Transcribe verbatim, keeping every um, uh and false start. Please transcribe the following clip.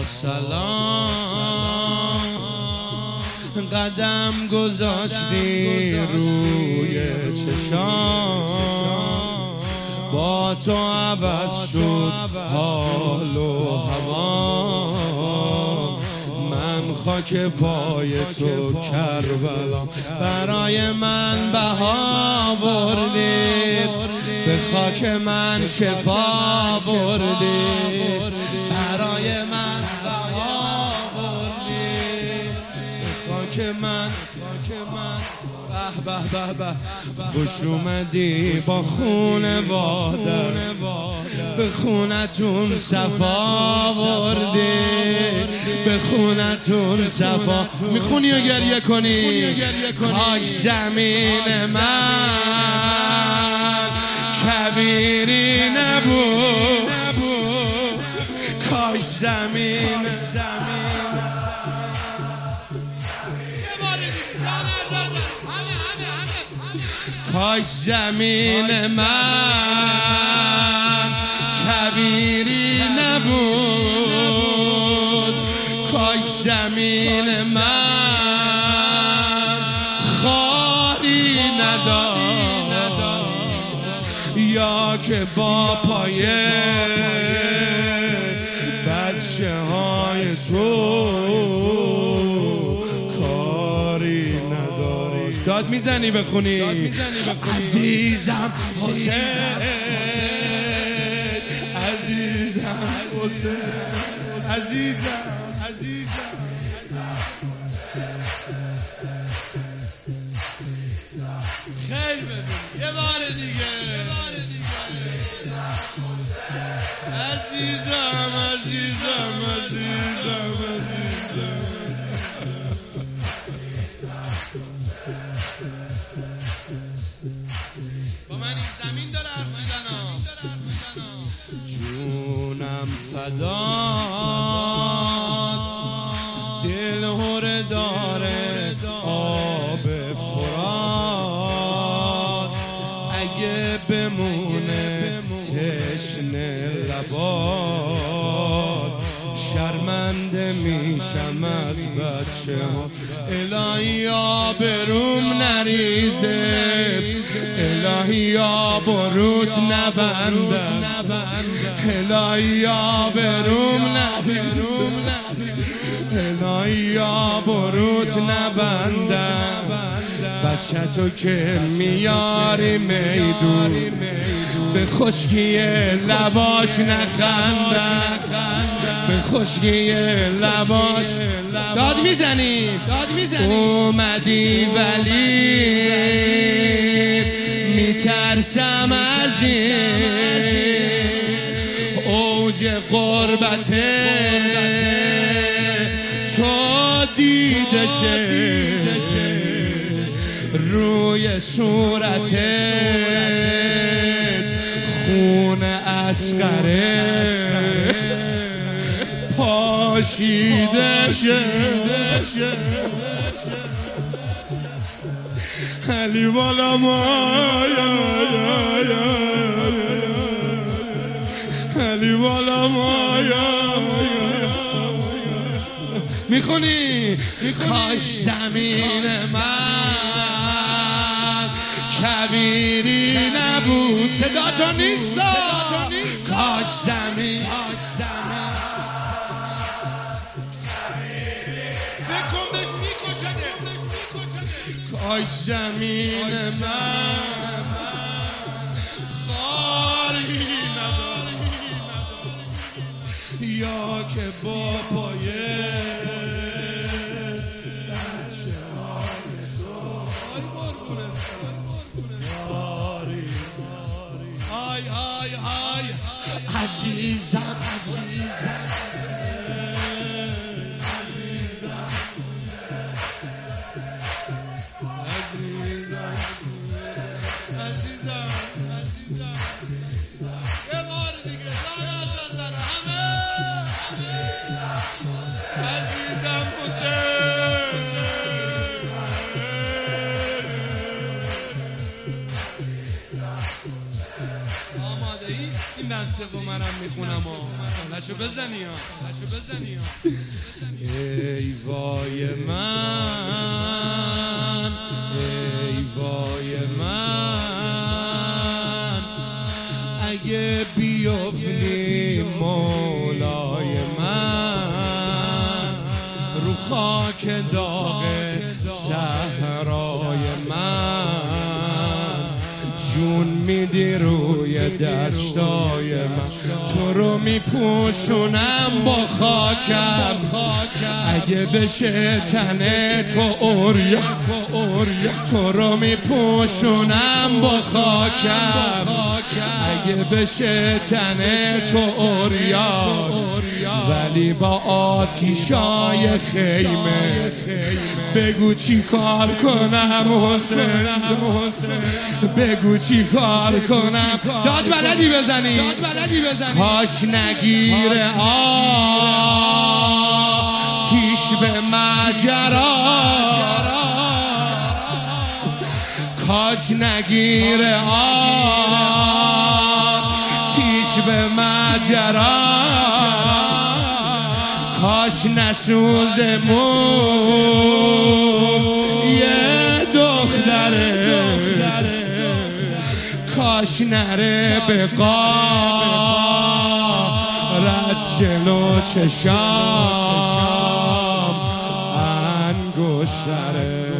سلام قدم گذاشتی روی چشام، با تو عوض شد حال و هوا. من خاک پای تو کربلام، برای من بها بردی، به خاک من شفا بردی، برای من بها بردی، به خاک من به به به به خوش اومدی با خونواده، به خونتون صفا بردی، به خونتون صفا. میخونی و گریه کنی. کاش زمین من کبیری نبود، کاش زمین کاش زمین من کبیری نبود، کاش زمین من خاری نداشت، یا که با پایه بچه های تو داد میزنی بخونی. عزیزم حسین، عزیزم حسین، عزیزم عزیزم خیلی ببین یه بار دیگه. عزیزم عزیزم عزیزم عزیزم با من این زمین داره حرف میزنم. جونم فداد، دل هره داره آب فرات، اگه بمونه تشنه لبات شرمنده میشم از بچه ها. الهی آبروم نریزه، الهی آبروت نبنده، الهی آبروم نبنده، الهی آبروت نبنده. بچه تو که میاری میدون، به خشکی لباش نخنده، به خشکی لباش داد میزنی. اومدی ولی میترسم از این اوج قربت تو دیده شه روی صورتت خون اصغره پاشیده شه. علی بالا مایا، علی بالا مایا. میخونی. کاش زمین من کبیری نبود. صدا تا نیست. کاش زمین کاش زمین من خاری نداشت، یا که با پایه بچه های تو آی آی آی عزیزم آماده ای؟ این دنسه با منم میخواد. بخونم ها لشو بزنی ها لشو بزنی ها ای وای من ای وای من اگه بیفتی مولای من رو خاک داغ صحرای من جون میدی روی دشتای من تو رو میپوشونم با خاکم اگه بشه تنه تو اوریا تو رو میپوشونم با خاکم اگه بشه تنه تو اوریا ولی با آتیشای خیمه بگو چی کار کنم حسین بگو چی کار کنم داد بلدی بزنی کاش نگیره آتیش به ماجرا کاش نگیره آتیش به ماجرا کاش نسوزه مون یه دختره کاش نره به قارت جلو چشام انگشتره